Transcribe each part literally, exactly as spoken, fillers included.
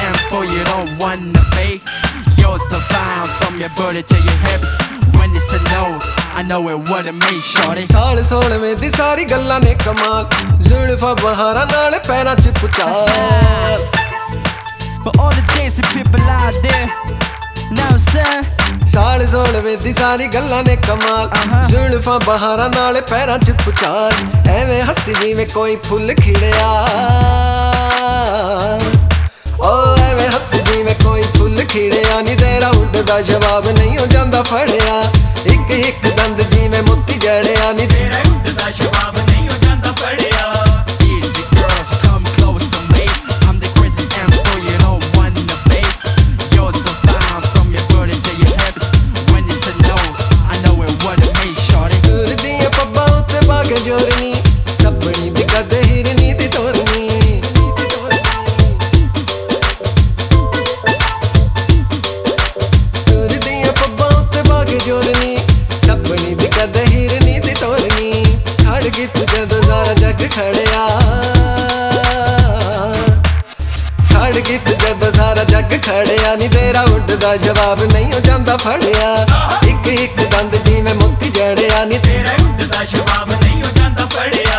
info you don't wanna fake. You're so fine from your booty to your hips. When it's a no, I know it wouldn't make shorty. साल सोलवें दी सारी गल्लां ने कमाल, जुल्फां बहारां नाल पैरां च पुचाल. For all the dancing people out there, now sir. साल सोलवें दी सारी गल्लां ने कमाल, जुल्फां बहारां नाल पैरां च पुचाल. एवें हस्सी जिवें कोई फुल खिड़िया, ओ एवें हस्सी जिवें कोई फुल खिड़िया. नी तेरा उड्डदा जवाब नहीं हो जांदा फड़िया, इक इक दंद जिवें मोती जड़िया. नी तेरा उड्डदा जवाब नहीं हो जांदा फड़िया. Easy girls, come close to me. I'm the crazy info you don't wanna fake. You're so fine from your booty to your hips. When it's a no, I know it wouldn't make shorty. दूर दियां पब्बां उत्ते बाग जोरनी, सपनी दी कद हिरनी दी तोरनी. दूर दियां पब्बां उत्ते बाग जोरनी, सपनी दी कद हिरनी दी तोरनी. खड़ गई तू जदों सारा जग खड़िया, खड़ गई तू जदों सारा जग खड़िया. नी तेरा उड्डदा जवाब नहीं हो जांदा फड़िया, इक इक दंद जिवें मोती जड़िया. नी तेरा उड्डदा जवाब नहीं हो जांदा फड़िया.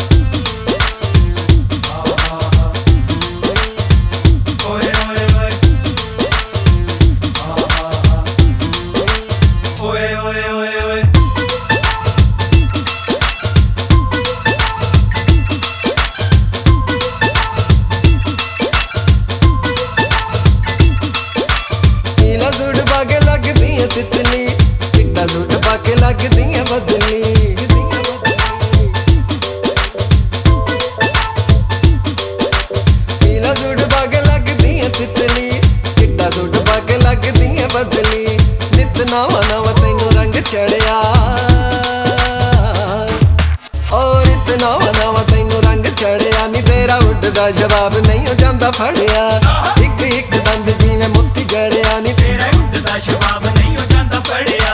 ओए ओए ओए ओए ओए ओए ओए. नीला सूट पाके लगदी है तितली, चिट्टा सूट पाके लगदी है बदली. नीला सूट पाके लगदी है तितली, चिट्टा सूट पाके लगदी है बदली. नित नवां नवां तैनूं रंग चढ़िया, ओ नित नवां नवां तैनूं रंग चढ़िया. नी तेरा उड्डदा जवाब नहीं हो जांदा फड़िया, इक इक दंद जिवें मोती जड़िया. नी तेरा उड्डदा जवाब नहीं हो जांदा फड़िया.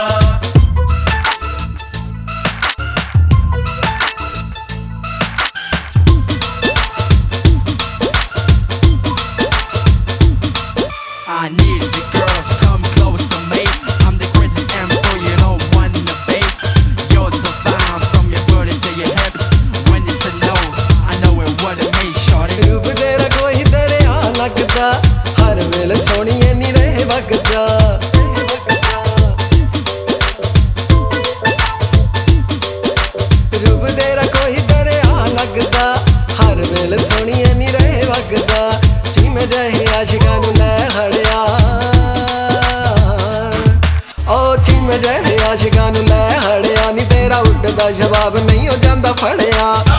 I need the girls, come close to me. I'm the crazy info you don't wanna fake. You're so fine from your booty to your hips. When it's a no, I know it wouldn't make shorty. रूप तेरा कोई दरिया लगदा, हर वेले सोहणीए नी रहे वगदा. रूप तेरा कोई दरिया लगदा, हर वेले सोहणीए नी रहे वगदा. जिवें जहे आशिकां नूं लै खड़िया, ओ जिवें जहे आशिकां नूं लै खड़िया. नी तेरा उड्डदा जवाब नहीं हो जांदा फड़िया.